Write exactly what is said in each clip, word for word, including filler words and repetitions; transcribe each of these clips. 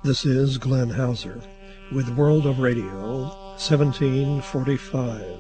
This is Glenn Hauser with World of Radio, seventeen forty-five.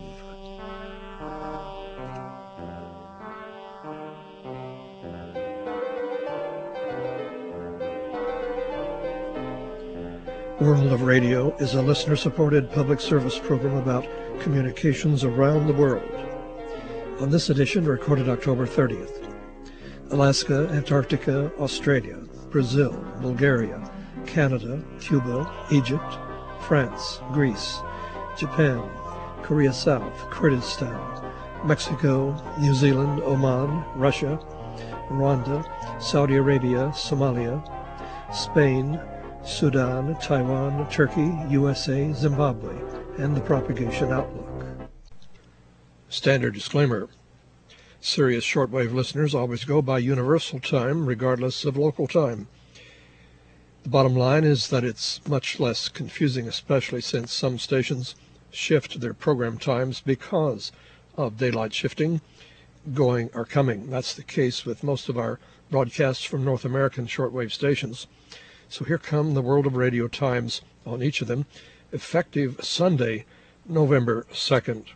World of Radio is a listener-supported public service program about communications around the world. On this edition, recorded October thirtieth, Alaska, Antarctica, Australia, Brazil, Bulgaria, Canada, Cuba, Egypt, France, Greece, Japan, Korea South, Kurdistan, Mexico, New Zealand, Oman, Russia, Rwanda, Saudi Arabia, Somalia, Spain, Sudan, Taiwan, Turkey, U S A, Zimbabwe, and the propagation outlook. Standard disclaimer. Sirius shortwave listeners always go by universal time, regardless of local time. The bottom line is that it's much less confusing, especially since some stations shift their program times because of daylight shifting, going or coming. That's the case with most of our broadcasts from North American shortwave stations. So here come the World of Radio times on each of them, effective Sunday, November second.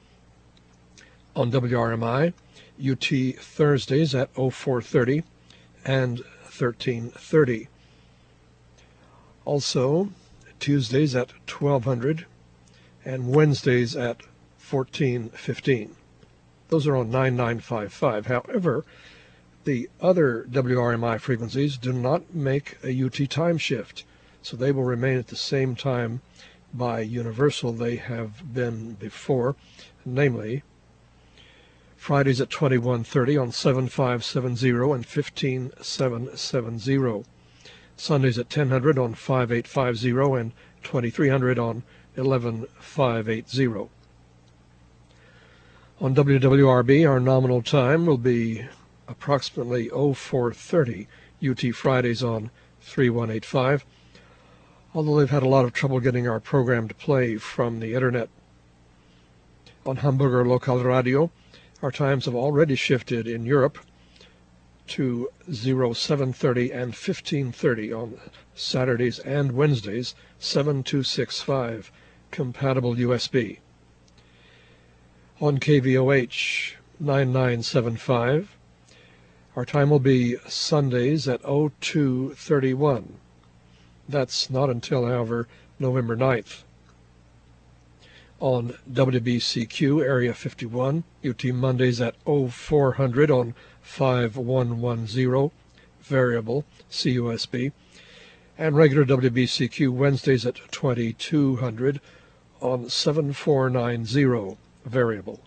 On W R M I, U T Thursdays at oh four thirty and thirteen thirty. Also, Tuesdays at twelve hundred and Wednesdays at fourteen fifteen. Those are on nine nine five five. However, the other W R M I frequencies do not make a U T time shift, so they will remain at the same time by universal they have been before, namely Fridays at twenty-one thirty on seven five seven zero and fifteen seven seventy. Sundays at ten hundred on five eight five zero and twenty-three hundred on eleven five eighty. On W W R B, our nominal time will be approximately oh four thirty U T Fridays on three one eight five, although they've had a lot of trouble getting our program to play from the internet. On Hamburger Local Radio, our times have already shifted in Europe to seven thirty and fifteen thirty on Saturdays and Wednesdays, seven two six five, compatible U S B. On K V O H nine nine seven five, our time will be Sundays at oh two thirty-one. That's not until, however, November ninth. On W B C Q Area fifty-one, U T Mondays at oh four hundred on five one one zero, variable C U S B, and regular W B C Q Wednesdays at twenty-two hundred on seven four nine zero, variable.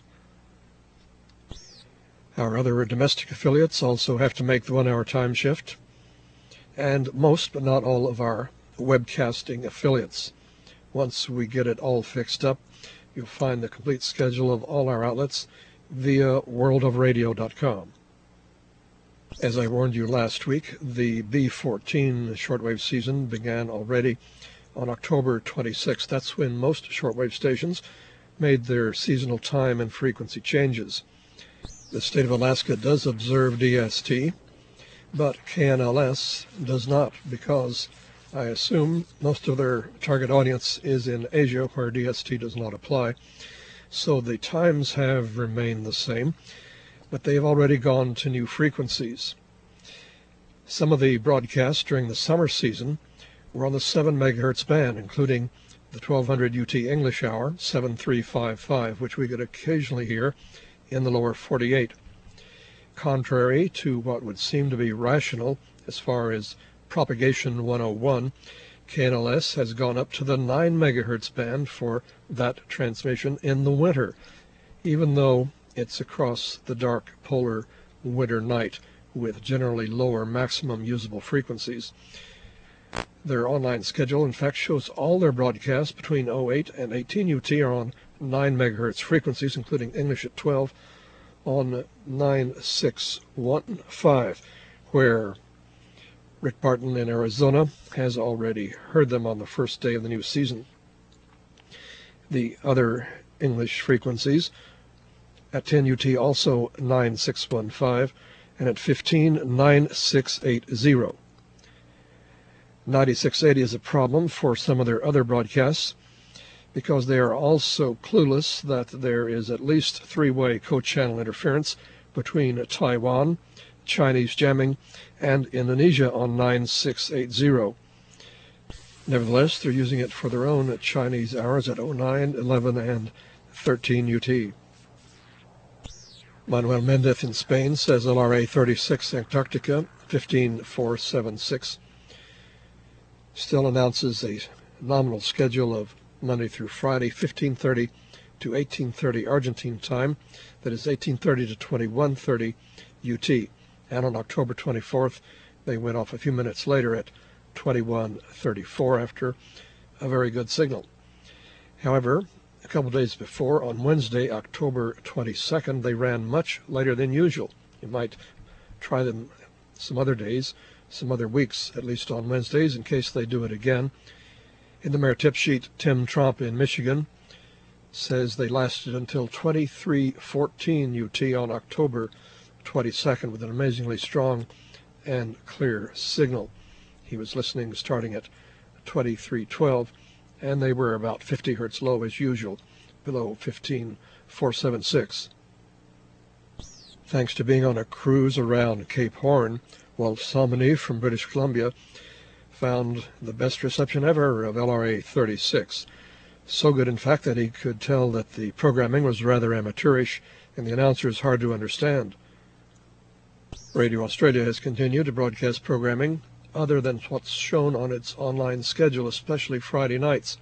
Our other domestic affiliates also have to make the one-hour time shift, and most but not all of our webcasting affiliates. Once we get it all fixed up, you'll find the complete schedule of all our outlets via world of radio dot com. As I warned you last week, the B fourteen shortwave season began already on October twenty-sixth. That's when most shortwave stations made their seasonal time and frequency changes. The state of Alaska does observe D S T, but K N L S does not, because I assume most of their target audience is in Asia, where D S T does not apply. So the times have remained the same, but they have already gone to new frequencies. Some of the broadcasts during the summer season were on the seven megahertz band, including the twelve hundred U T English hour, seven three five five, which we could occasionally hear in the lower forty-eight. Contrary to what would seem to be rational as far as propagation one oh one, K N L S has gone up to the nine megahertz band for that transmission in the winter, even though it's across the dark polar winter night with generally lower maximum usable frequencies. Their online schedule, in fact, shows all their broadcasts between oh eight and eighteen U T are on nine megahertz frequencies, including English at twelve on nine six one five, where Rick Barton in Arizona has already heard them on the first day of the new season. The other English frequencies at ten U T also nine six one five, and at fifteen nine six eight zero. ninety-six eighty is a problem for some of their other broadcasts because they are also clueless that there is at least three-way co-channel interference between Taiwan, Chinese jamming, and Indonesia on ninety-six eighty. Nevertheless, they're using it for their own Chinese hours at oh nine, eleven, and thirteen U T. Manuel Mendez in Spain says L R A thirty-six Antarctica fifteen four seventy-six still announces a nominal schedule of Monday through Friday, fifteen thirty to eighteen thirty Argentine time, that is eighteen thirty to twenty-one thirty U T. And on October twenty-fourth, they went off a few minutes later at twenty-one thirty-four after a very good signal. However, a couple days before, on Wednesday, October twenty-second, they ran much later than usual. You might try them some other days, some other weeks, at least on Wednesdays, in case they do it again. In the Mayor tip sheet, Tim Trump in Michigan says they lasted until twenty-three fourteen U T on October twenty-second with an amazingly strong and clear signal. He was listening starting at twenty-three twelve, and they were about fifty hertz low as usual, below fifteen four seventy-six. Thanks to being on a cruise around Cape Horn, Walt Salmony from British Columbia found the best reception ever of L R A thirty-six. So good, in fact, that he could tell that the programming was rather amateurish and the announcers hard to understand. Radio Australia has continued to broadcast programming other than what's shown on its online schedule, especially Friday nights.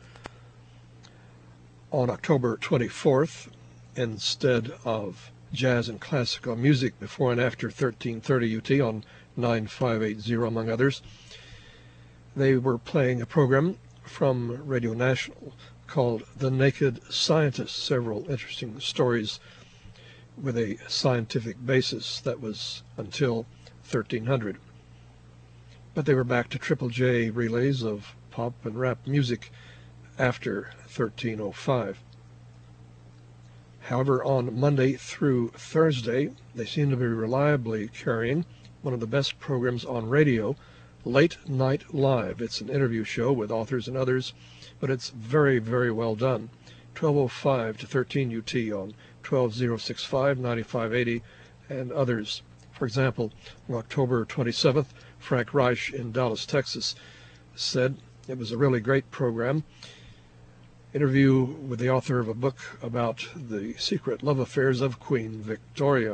On October twenty-fourth, instead of jazz and classical music before and after thirteen thirty U T on nine five eighty, among others, they were playing a program from Radio National called The Naked Scientist, several interesting stories with a scientific basis. That was until thirteen hundred. But they were back to Triple J relays of pop and rap music after thirteen oh five. However, on Monday through Thursday, they seem to be reliably carrying one of the best programs on radio, Late Night Live. It's an interview show with authors and others, but it's very, very well done. twelve oh five to thirteen U T on twelve oh sixty-five, ninety-five eighty, and others. For example, on October twenty-seventh, Frank Reich in Dallas, Texas, said it was a really great program. Interview with the author of a book about the secret love affairs of Queen Victoria.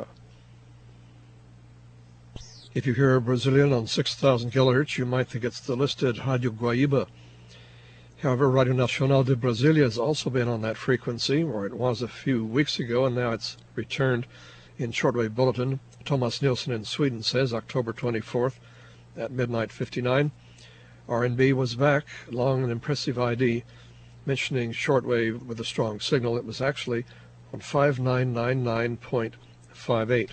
If you hear Brazilian on six thousand kilohertz, you might think it's the listed Rádio Guaíba. However, Radio Nacional de Brasilia has also been on that frequency, or it was a few weeks ago, and now it's returned in shortwave bulletin. Thomas Nilsson in Sweden says October twenty-fourth at midnight fifty-nine. R and B was back, long and impressive I D, mentioning shortwave with a strong signal. It was actually on five nine nine nine point five eight.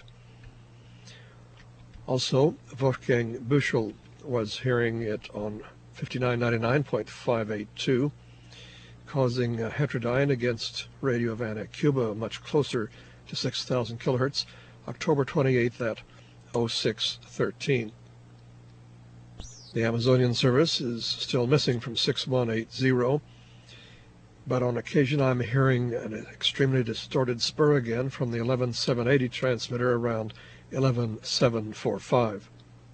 Also, Wolfgang Büchel was hearing it on fifty-nine ninety-nine point five eight two, causing a heterodyne against Radio Havana, Cuba, much closer to six thousand kilohertz, October twenty-eighth at oh six thirteen. The Amazonian service is still missing from six one eight zero, but on occasion I'm hearing an extremely distorted spur again from the eleven seven eighty transmitter around eleven seven forty-five.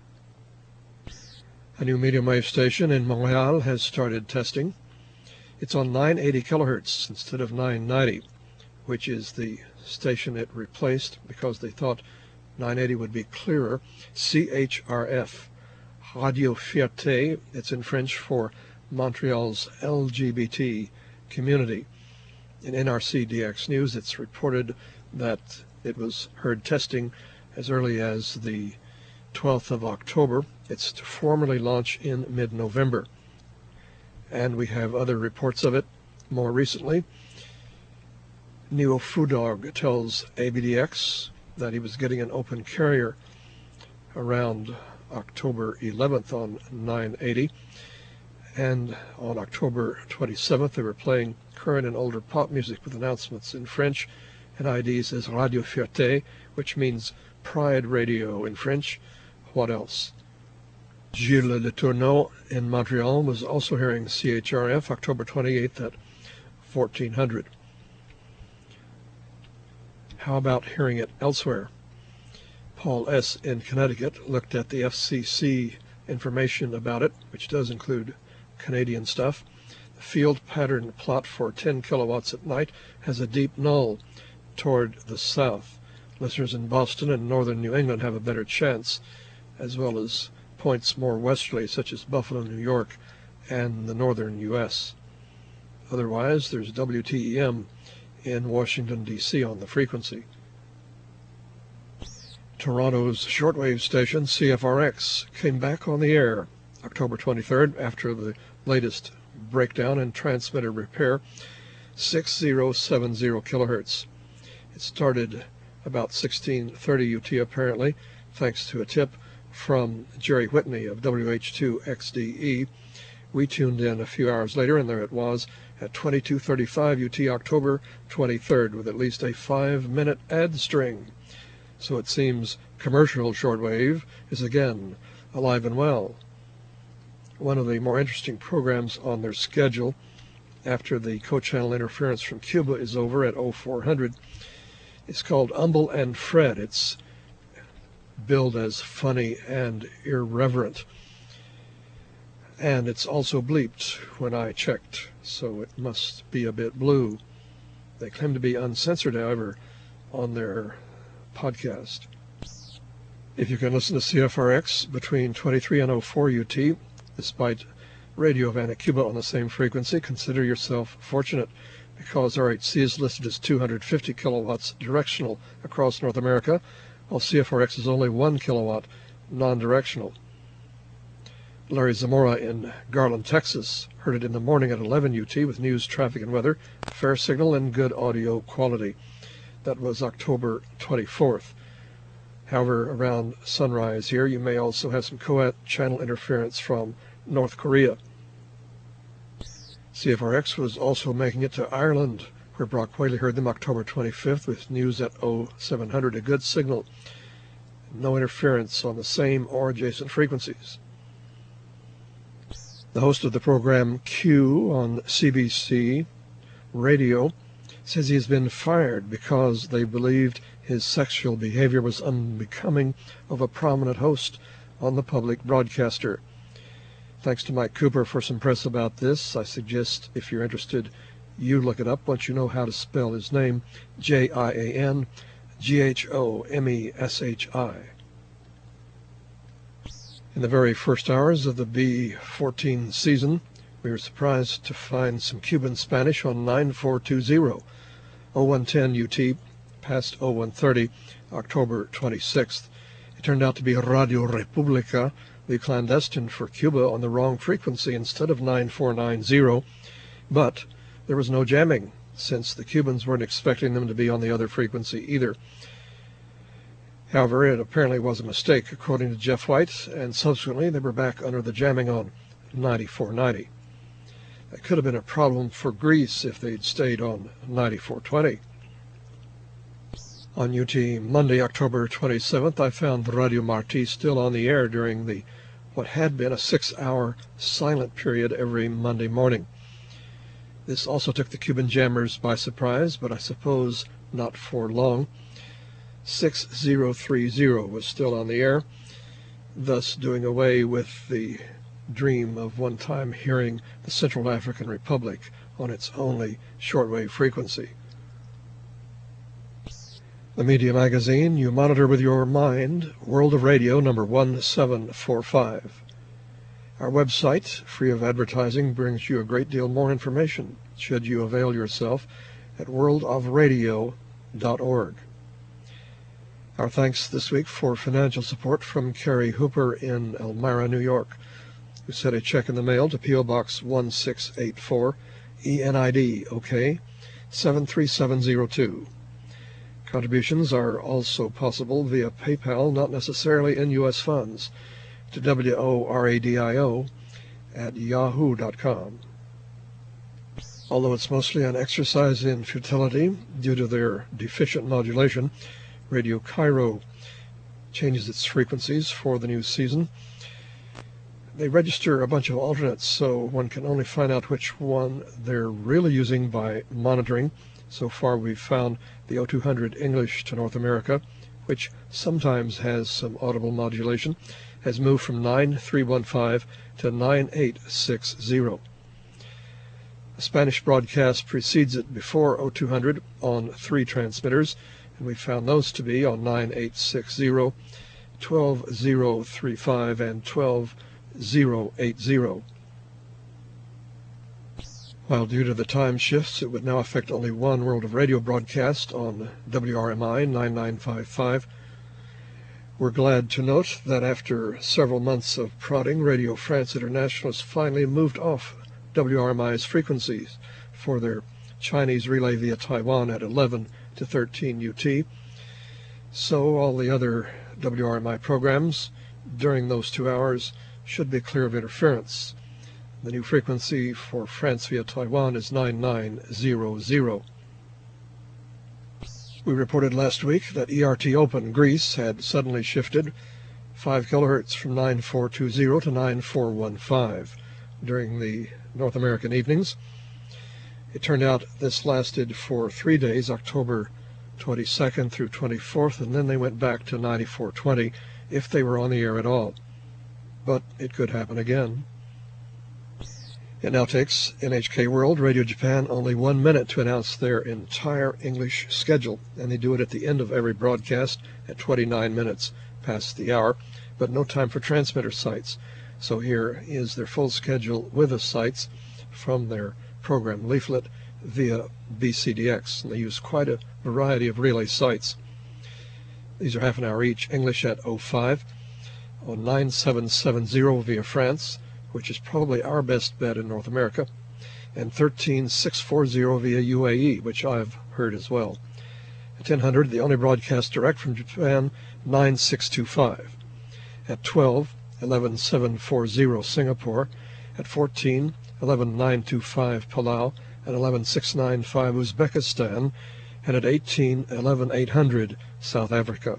A new medium wave station in Montreal has started testing. It's on nine eighty kilohertz instead of nine ninety, which is the station it replaced because they thought nine eighty would be clearer. C H R F, Radio Fierté. It's in French for Montreal's L G B T community. In N R C D X News, it's reported that it was heard testing as early as the twelfth of October. It's to formally launch in mid-November. And we have other reports of it more recently. Neo Fudog tells A B D X that he was getting an open carrier around October eleventh on nine eighty. And on October twenty-seventh, they were playing current and older pop music with announcements in French, and I D says Radio Fierté, which means Pride Radio in French. What else? Gilles de Tourneau in Montreal was also hearing C H R F October twenty-eighth at fourteen hundred. How about hearing it elsewhere? Paul S. in Connecticut looked at the F C C information about it, which does include Canadian stuff. The field pattern plot for ten kilowatts at night has a deep null toward the south. Listeners in Boston and northern New England have a better chance, as well as points more westerly, such as Buffalo, New York, and the northern U S. Otherwise, there's W T E M in Washington, D C on the frequency. Toronto's shortwave station, C F R X, came back on the air October twenty-third after the latest breakdown and transmitter repair, six thousand seventy kilohertz. It started about sixteen thirty U T apparently, thanks to a tip from Jerry Whitney of W H two X D E. We tuned in a few hours later, and there it was at twenty-two thirty-five U T October twenty-third with at least a five-minute ad string. So it seems commercial shortwave is again alive and well. One of the more interesting programs on their schedule after the co-channel interference from Cuba is over at oh four hundred. It's called Humble and Fred. It's billed as funny and irreverent. And it's also bleeped when I checked, so it must be a bit blue. They claim to be uncensored, however, on their podcast. If you can listen to C F R X between twenty-three and oh four U T, despite Radio Havana Cuba on the same frequency, consider yourself fortunate, because R H C is listed as two hundred fifty kilowatts directional across North America, while C F R X is only one kilowatt non-directional. Larry Zamora in Garland, Texas, heard it in the morning at eleven U T with news, traffic, and weather, fair signal, and good audio quality. That was October twenty-fourth. However, around sunrise here, you may also have some co-channel interference from North Korea. C F R X was also making it to Ireland, where Brock Whaley heard them October twenty-fifth with news at oh seven hundred, a good signal. No interference on the same or adjacent frequencies. The host of the program Q on C B C Radio says he has been fired because they believed his sexual behavior was unbecoming of a prominent host on the public broadcaster. Thanks to Mike Cooper for some press about this. I suggest, if you're interested, you look it up once you know how to spell his name, J I A N G H O M E S H I. In the very first hours of the B fourteen season, we were surprised to find some Cuban Spanish on nine four two zero, oh one ten U T, past oh one thirty, October twenty-sixth. It turned out to be Radio República, the clandestine for Cuba, on the wrong frequency instead of nine four nine zero, but there was no jamming, since the Cubans weren't expecting them to be on the other frequency either. However, it apparently was a mistake, according to Jeff White, and subsequently they were back under the jamming on ninety-four ninety. That could have been a problem for Greece if they'd stayed on ninety-four twenty. On U T Monday, October twenty-seventh, I found Radio Marti still on the air during the what had been a six-hour silent period every Monday morning. This also took the Cuban jammers by surprise, but I suppose not for long. six thousand thirty was still on the air, thus doing away with the dream of one time hearing the Central African Republic on its only shortwave frequency. The Media Magazine you monitor with your mind, World of Radio number one seven four five. Our website, free of advertising, brings you a great deal more information, should you avail yourself, at world of radio dot org. Our thanks this week for financial support from Carrie Hooper in Elmira, New York, who sent a check in the mail to P O Box one six eight four, E N I D, OK, seven three seven zero two. Contributions are also possible via PayPal, not necessarily in U S funds, to W O R A D I O at yahoo dot com. Although it's mostly an exercise in futility due to their deficient modulation, Radio Cairo changes its frequencies for the new season. They register a bunch of alternates, so one can only find out which one they're really using by monitoring. So far we've found the oh two hundred English to North America, which sometimes has some audible modulation, has moved from nine three one five to nine eight six zero. A Spanish broadcast precedes it before oh two hundred on three transmitters, and we found those to be on nine eight six zero, twelve zero three five, and twelve zero eight zero. While due to the time shifts, it would now affect only one World of Radio broadcast on W R M I nine nine five five. We're glad to note that after several months of prodding, Radio France International has finally moved off W R M I's frequencies for their Chinese relay via Taiwan at eleven to thirteen U T. So all the other W R M I programs during those two hours should be clear of interference. The new frequency for France via Taiwan is nine nine zero zero. We reported last week that E R T Open Greece had suddenly shifted five kilohertz from nine four two zero to nine four one five during the North American evenings. It turned out this lasted for three days, October twenty-second through twenty-fourth, and then they went back to ninety-four twenty if they were on the air at all. But it could happen again. It now takes N H K World Radio Japan only one minute to announce their entire English schedule, and they do it at the end of every broadcast at twenty-nine minutes past the hour, but no time for transmitter sites. So here is their full schedule with the sites from their program leaflet via B C D X, and they use quite a variety of relay sites. These are half an hour each. English at oh five, on nine seven seven zero via France, which is probably our best bet in North America, and thirteen six forty via U A E, which I've heard as well. At ten hundred, the only broadcast direct from Japan, nine six two five. At twelve, eleven seven forty Singapore. At fourteen, eleven nine two five Palau. At eleven six nine five Uzbekistan. And at eighteen, eleven eight hundred South Africa.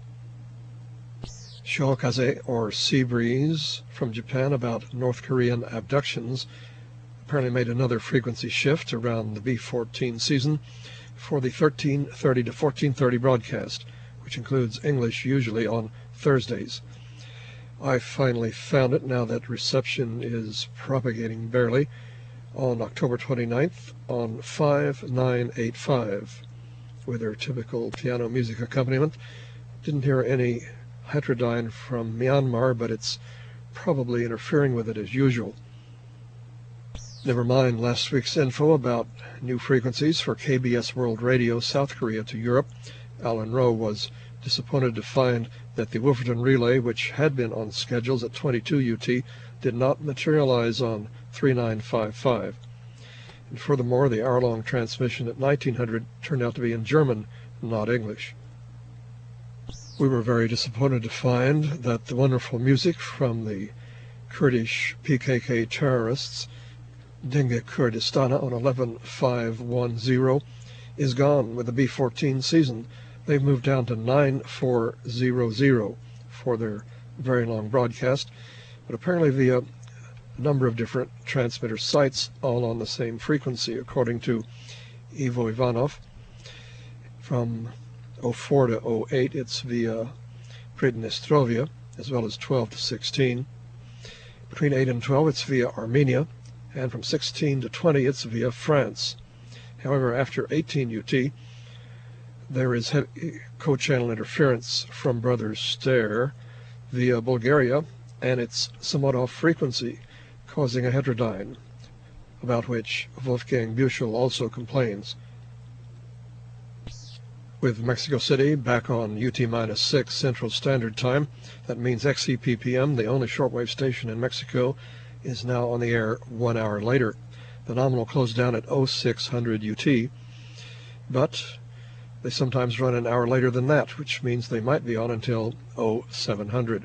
Shokaze, or sea breeze, from Japan about North Korean abductions, apparently made another frequency shift around the B fourteen season for the thirteen thirty to fourteen thirty broadcast, which includes English usually on Thursdays. I finally found it now that reception is propagating barely on October twenty-ninth on five nine eight five with their typical piano music accompaniment. Didn't hear any heterodyne from Myanmar, but it's probably interfering with it as usual. Never mind last week's info about new frequencies for K B S World Radio South Korea to Europe. Alan Rowe was disappointed to find that the Wolverton relay, which had been on schedules at twenty-two U T, did not materialize on thirty-nine fifty-five. And furthermore, the hour-long transmission at nineteen hundred turned out to be in German, not English. We were very disappointed to find that the wonderful music from the Kurdish P K K terrorists, Denge Kurdistana, on eleven five ten is gone with the B fourteen season. They've moved down to nine four hundred for their very long broadcast, but apparently via a number of different transmitter sites, all on the same frequency, according to Ivo Ivanov. From oh four to oh eight, it's via Pridnestrovia, as well as twelve to sixteen. Between eight and twelve, it's via Armenia, and from sixteen to twenty, it's via France. However, after eighteen U T, there is heavy co-channel interference from Brother Stare via Bulgaria, and it's somewhat off frequency, causing a heterodyne, about which Wolfgang Büchel also complains. With Mexico City back on U T minus six Central Standard Time, that means X E P P M, the only shortwave station in Mexico, is now on the air one hour later. The nominal closed down at oh six hundred U T, but they sometimes run an hour later than that, which means they might be on until oh seven hundred.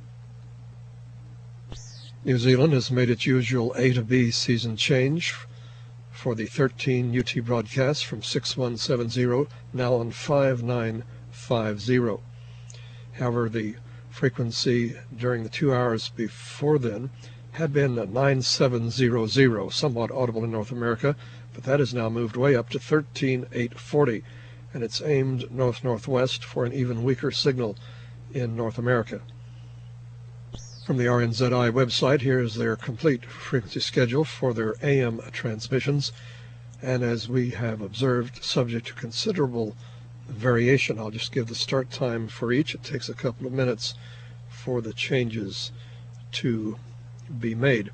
New Zealand has made its usual A to B season change for the thirteen U T broadcasts from six one seven zero, now on five nine five zero. However, the frequency during the two hours before then had been nine seven zero zero, somewhat audible in North America, but that has now moved way up to thirteen eight forty, and it's aimed north-northwest for an even weaker signal in North America. From the R N Z I website, here is their complete frequency schedule for their A M transmissions, and as we have observed, subject to considerable variation. I'll just give the start time for each. It takes a couple of minutes for the changes to be made.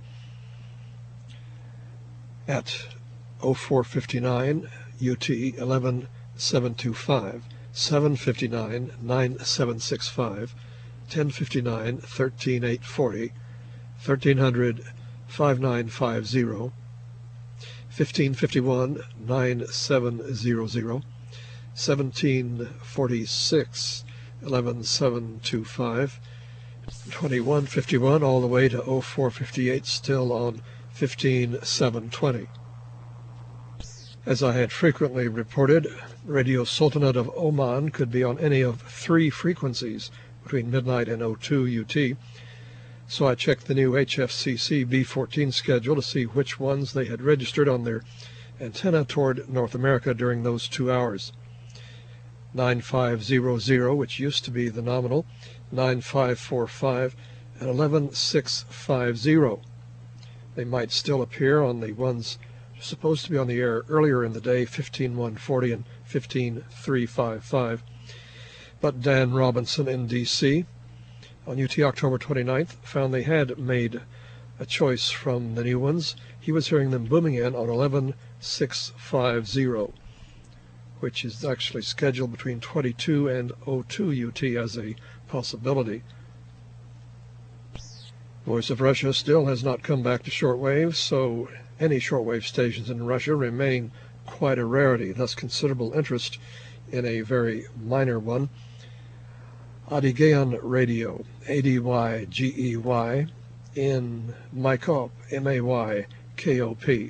At oh four fifty-nine U T eleven seven twenty-five, seven fifty-nine nine seven sixty-five, ten fifty-nine thirteen eight forty, thirteen hundred five nine fifty, fifteen fifty-one nine seven hundred, seventeen forty-six eleven seven twenty-five, twenty-one fifty-one all the way to oh four fifty-eight, still on fifteen seven twenty. As I had frequently reported, Radio Sultanate of Oman could be on any of three frequencies between midnight and oh two U T, so I checked the new H F C C B fourteen schedule to see which ones they had registered on their antenna toward North America during those two hours. nine five zero zero, which used to be the nominal, nine five four five, and eleven six fifty. They might still appear on the ones supposed to be on the air earlier in the day, fifteen one forty and fifteen three fifty-five. But Dan Robinson in D C on U T October twenty-ninth found they had made a choice from the new ones. He was hearing them booming in on eleven six fifty, which is actually scheduled between twenty-two and oh two U T as a possibility. Voice of Russia still has not come back to shortwave, so any shortwave stations in Russia remain quite a rarity, thus considerable interest in a very minor one. Adygeyan Radio, A D Y G E Y, in Maykop, M A Y K O P.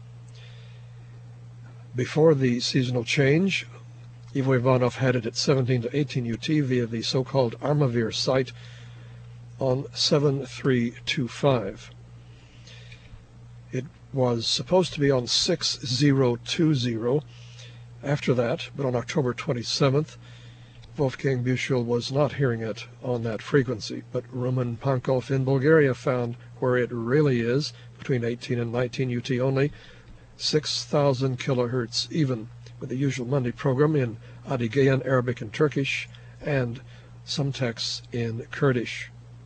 Before the seasonal change, Ivo Ivanov had it at seventeen to eighteen U T via the so-called Armavir site on seven three two five. It was supposed to be on six zero two zero after that, but on October twenty-seventh, Wolfgang Büchel was not hearing it on that frequency, but Roman Pankov in Bulgaria found where it really is, between eighteen and nineteen U T only, six thousand kilohertz even, with the usual Monday program in Adygeyan, Arabic and Turkish, and some texts in Kurdish.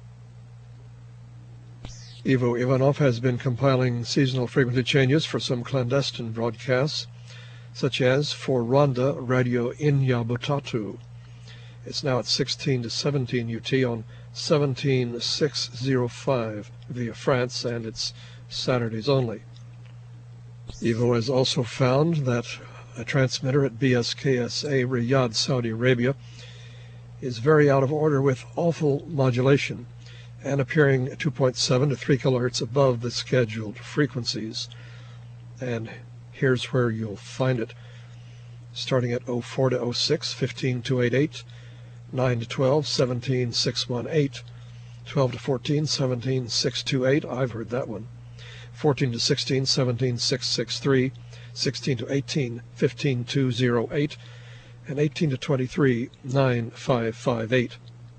Ivo Ivanov has been compiling seasonal frequency changes for some clandestine broadcasts, such as for Rwanda Radio Inya Butatu. It's now at sixteen to seventeen U T on seventeen six oh five via France, and it's Saturdays only. Ivo has also found that a transmitter at B S K S A Riyadh, Saudi Arabia, is very out of order with awful modulation and appearing two point seven to three kilohertz above the scheduled frequencies. And here's where you'll find it. Starting at oh four to oh six, fifteen two eighty-eight, nine to twelve, seventeen six eighteen, twelve to fourteen, seventeen six twenty-eight, I've heard that one, fourteen to sixteen, seventeen six sixty-three, sixteen to eighteen, fifteen two oh eight, and eighteen to twenty-three, nine five five eight.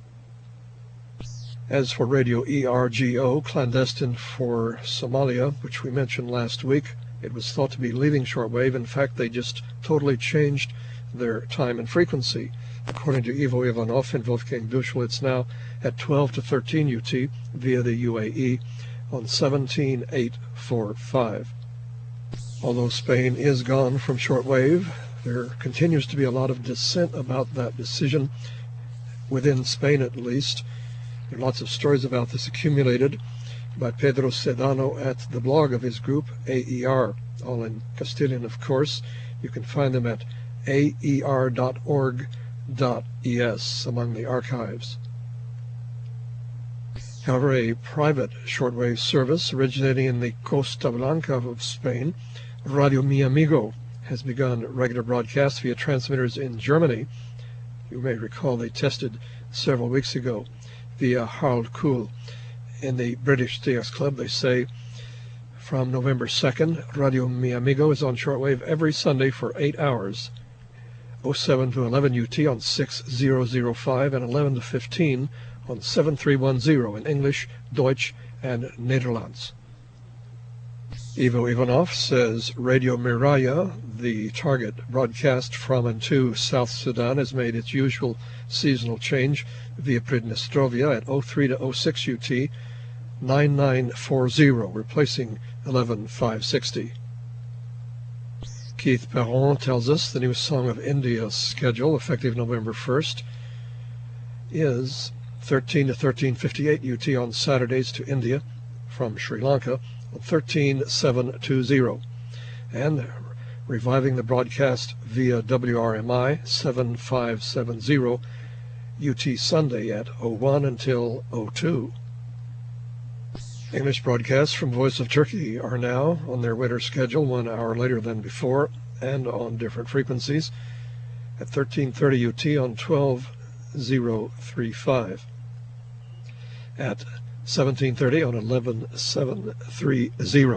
As for Radio E R G O, clandestine for Somalia, which we mentioned last week, it was thought to be leaving shortwave. In fact, they just totally changed their time and frequency. According to Ivo Ivanov and Wolfgang Büchel, it's now at twelve to thirteen U T via the U A E on seventeen eight forty-five. Although Spain is gone from shortwave, there continues to be a lot of dissent about that decision, within Spain at least. There are lots of stories about this accumulated by Pedro Sedano at the blog of his group, A E R, all in Castilian, of course. You can find them at A E R dot org dot E S among the archives. However, a private shortwave service originating in the Costa Blanca of Spain, Radio Mi Amigo, has begun regular broadcasts via transmitters in Germany. You may recall they tested several weeks ago via Harold Kuhl. In the British T X Club, they say, from November second, Radio Mi Amigo is on shortwave every Sunday for eight hours, oh seven to eleven U T on six thousand five and eleven to fifteen on seven three one zero in English, Deutsch, and Nederlands. Ivo Ivanov says Radio Miraya, the target broadcast from and to South Sudan, has made its usual seasonal change via Pridnestrovia at oh three to oh six U T, nine nine four zero, replacing eleven five sixty. Keith Perron tells us the new Song of India schedule, effective November first, is thirteen to thirteen fifty-eight U T on Saturdays to India from Sri Lanka, thirteen seven twenty, and reviving the broadcast via W R M I seven five seven zero U T Sunday at oh one until oh two. English broadcasts from Voice of Turkey are now on their winter schedule one hour later than before and on different frequencies at thirteen thirty U T on twelve thousand thirty-five, at seventeen thirty on eleven seven thirty,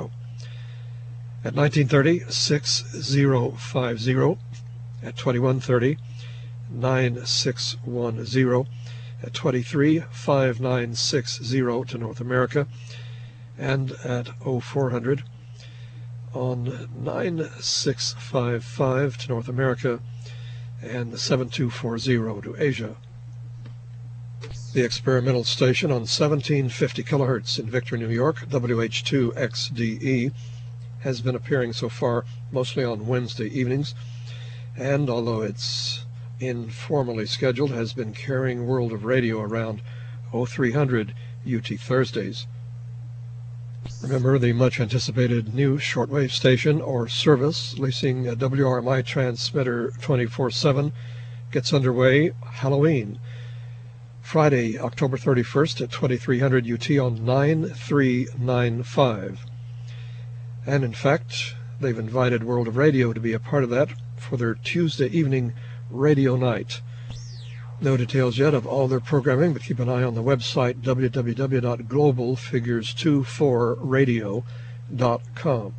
at nineteen thirty six thousand fifty, at twenty-one thirty nine six one zero, at twenty-three five nine six zero to North America, and at oh four hundred on nine six five five to North America and seven two four zero to Asia. The experimental station on seventeen fifty kilohertz in Victor, New York, W H two X D E, has been appearing so far mostly on Wednesday evenings, and although it's informally scheduled, has been carrying World of Radio around oh three hundred U T Thursdays. Remember, the much anticipated new shortwave station or service leasing a W R M I transmitter twenty-four seven gets underway Halloween, Friday, October thirty-first at twenty-three hundred U T on nine three nine five. And in fact, they've invited World of Radio to be a part of that for their Tuesday evening radio night. No details yet of all their programming, but keep an eye on the website w w w dot global figures two four radio dot com.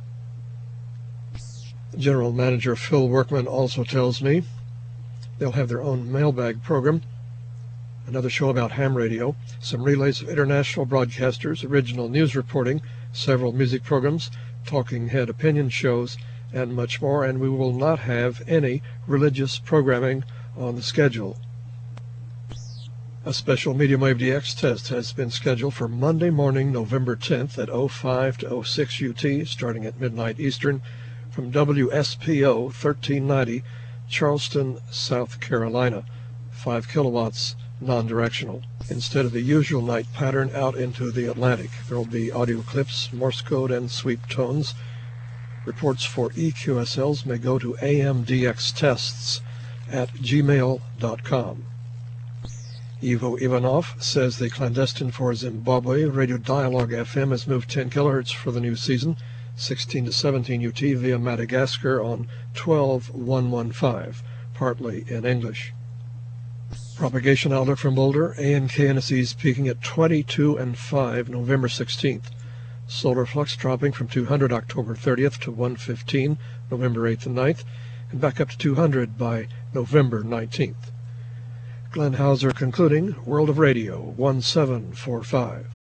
General Manager Phil Workman also tells me they'll have their own mailbag program, another show about ham radio, some relays of international broadcasters, original news reporting, several music programs, talking head opinion shows, and much more, and we will not have any religious programming on the schedule. A special medium wave D X test has been scheduled for Monday morning, November tenth at oh five to oh six U T, starting at midnight Eastern, from W S P O thirteen ninety, Charleston, South Carolina, five kilowatts, non-directional, instead of the usual night pattern out into the Atlantic. There will be audio clips, Morse code, and sweep tones. Reports for E Q S Ls may go to A M D X tests at gmail dot com. Ivo Ivanov says the clandestine for Zimbabwe Radio Dialogue F M has moved ten kilohertz for the new season, sixteen to seventeen U T via Madagascar on twelve one fifteen, partly in English. Propagation outlook from Boulder, A N K N S Es peaking at twenty-two and five November sixteenth. Solar flux dropping from two hundred October thirtieth to one fifteen November eighth and ninth, and back up to two hundred by November nineteenth. Glenn Hauser concluding, World of Radio one seven four five.